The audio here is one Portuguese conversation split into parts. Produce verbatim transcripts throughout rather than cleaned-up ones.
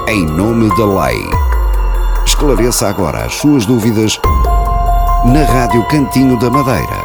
em nome da lei. Esclareça agora as suas dúvidas na Rádio Cantinho da Madeira.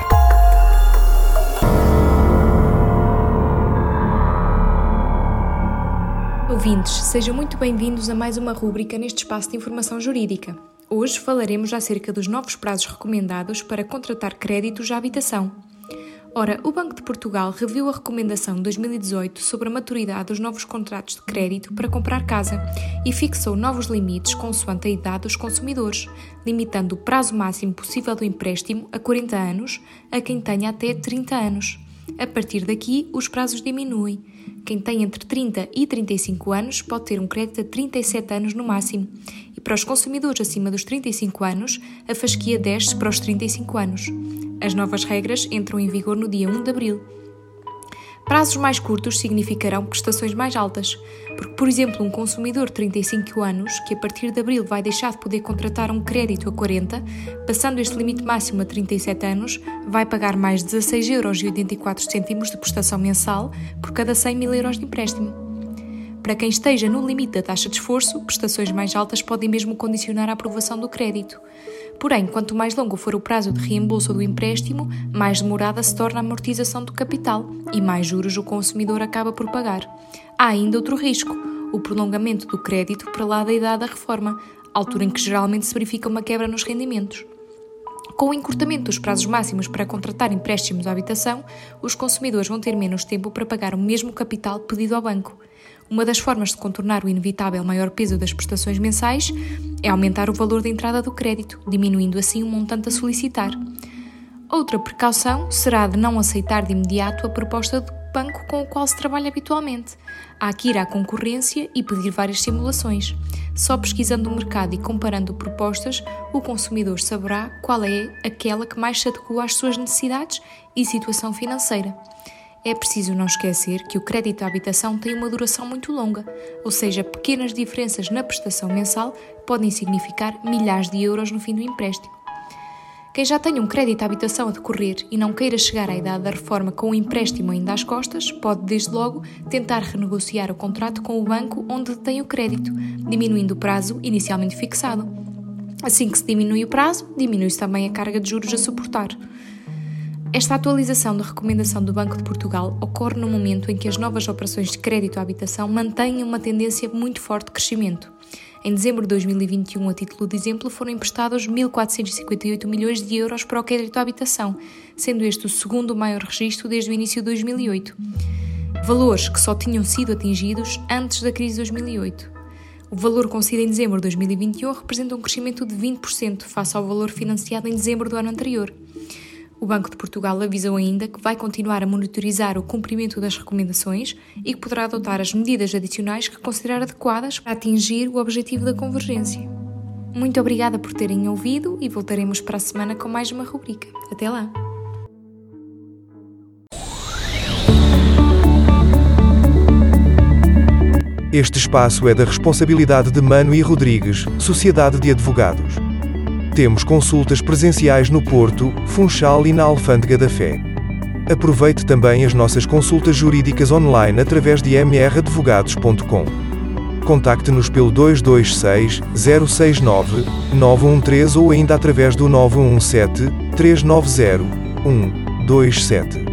Ouvintes, sejam muito bem-vindos a mais uma rúbrica neste espaço de informação jurídica. Hoje falaremos acerca dos novos prazos recomendados para contratar créditos à habitação. Ora, o Banco de Portugal reviu a recomendação de dois mil e dezoito sobre a maturidade dos novos contratos de crédito para comprar casa e fixou novos limites consoante a idade dos consumidores, limitando o prazo máximo possível do empréstimo a quarenta anos a quem tenha até trinta anos. A partir daqui, os prazos diminuem. Quem tem entre trinta e trinta e cinco anos pode ter um crédito a trinta e sete anos no máximo. E para os consumidores acima dos trinta e cinco anos, a fasquia desce para os trinta e cinco anos. As novas regras entram em vigor no dia primeiro de abril. Prazos mais curtos significarão prestações mais altas, porque, por exemplo, um consumidor de trinta e cinco anos, que a partir de abril vai deixar de poder contratar um crédito a quarenta, passando este limite máximo a trinta e sete anos, vai pagar mais dezasseis euros e oitenta e quatro cêntimos de prestação mensal por cada cem mil euros de empréstimo. Para quem esteja no limite da taxa de esforço, prestações mais altas podem mesmo condicionar a aprovação do crédito. Porém, quanto mais longo for o prazo de reembolso do empréstimo, mais demorada se torna a amortização do capital e mais juros o consumidor acaba por pagar. Há ainda outro risco, o prolongamento do crédito para lá da idade da reforma, altura em que geralmente se verifica uma quebra nos rendimentos. Com o encurtamento dos prazos máximos para contratar empréstimos à habitação, os consumidores vão ter menos tempo para pagar o mesmo capital pedido ao banco. Uma das formas de contornar o inevitável maior peso das prestações mensais é aumentar o valor da entrada do crédito, diminuindo assim o montante a solicitar. Outra precaução será de não aceitar de imediato a proposta do banco com o qual se trabalha habitualmente. Há que ir à concorrência e pedir várias simulações. Só pesquisando o mercado e comparando propostas, o consumidor saberá qual é aquela que mais se adequa às suas necessidades e situação financeira. É preciso não esquecer que o crédito à habitação tem uma duração muito longa, ou seja, pequenas diferenças na prestação mensal podem significar milhares de euros no fim do empréstimo. Quem já tenha um crédito à habitação a decorrer e não queira chegar à idade da reforma com o empréstimo ainda às costas, pode desde logo tentar renegociar o contrato com o banco onde detém o crédito, diminuindo o prazo inicialmente fixado. Assim que se diminui o prazo, diminui-se também a carga de juros a suportar. Esta atualização da recomendação do Banco de Portugal ocorre no momento em que as novas operações de crédito à habitação mantêm uma tendência muito forte de crescimento. Em dezembro de dois mil e vinte e um, a título de exemplo, foram emprestados mil quatrocentos e cinquenta e oito milhões de euros para o crédito à habitação, sendo este o segundo maior registro desde o início de dois mil e oito. Valores que só tinham sido atingidos antes da crise de dois mil e oito. O valor concedido em dezembro de dois mil e vinte e um representa um crescimento de vinte por cento face ao valor financiado em dezembro do ano anterior. O Banco de Portugal avisou ainda que vai continuar a monitorizar o cumprimento das recomendações e que poderá adotar as medidas adicionais que considerar adequadas para atingir o objetivo da convergência. Muito obrigada por terem ouvido e voltaremos para a semana com mais uma rubrica. Até lá! Este espaço é da responsabilidade de Mano e Rodrigues, Sociedade de Advogados. Temos consultas presenciais no Porto, Funchal e na Alfândega da Fé. Aproveite também as nossas consultas jurídicas online através de m r advogados ponto com. Contacte-nos pelo dois dois seis, zero seis nove, nove um três ou ainda através do nove um sete, três nove zero, um dois sete.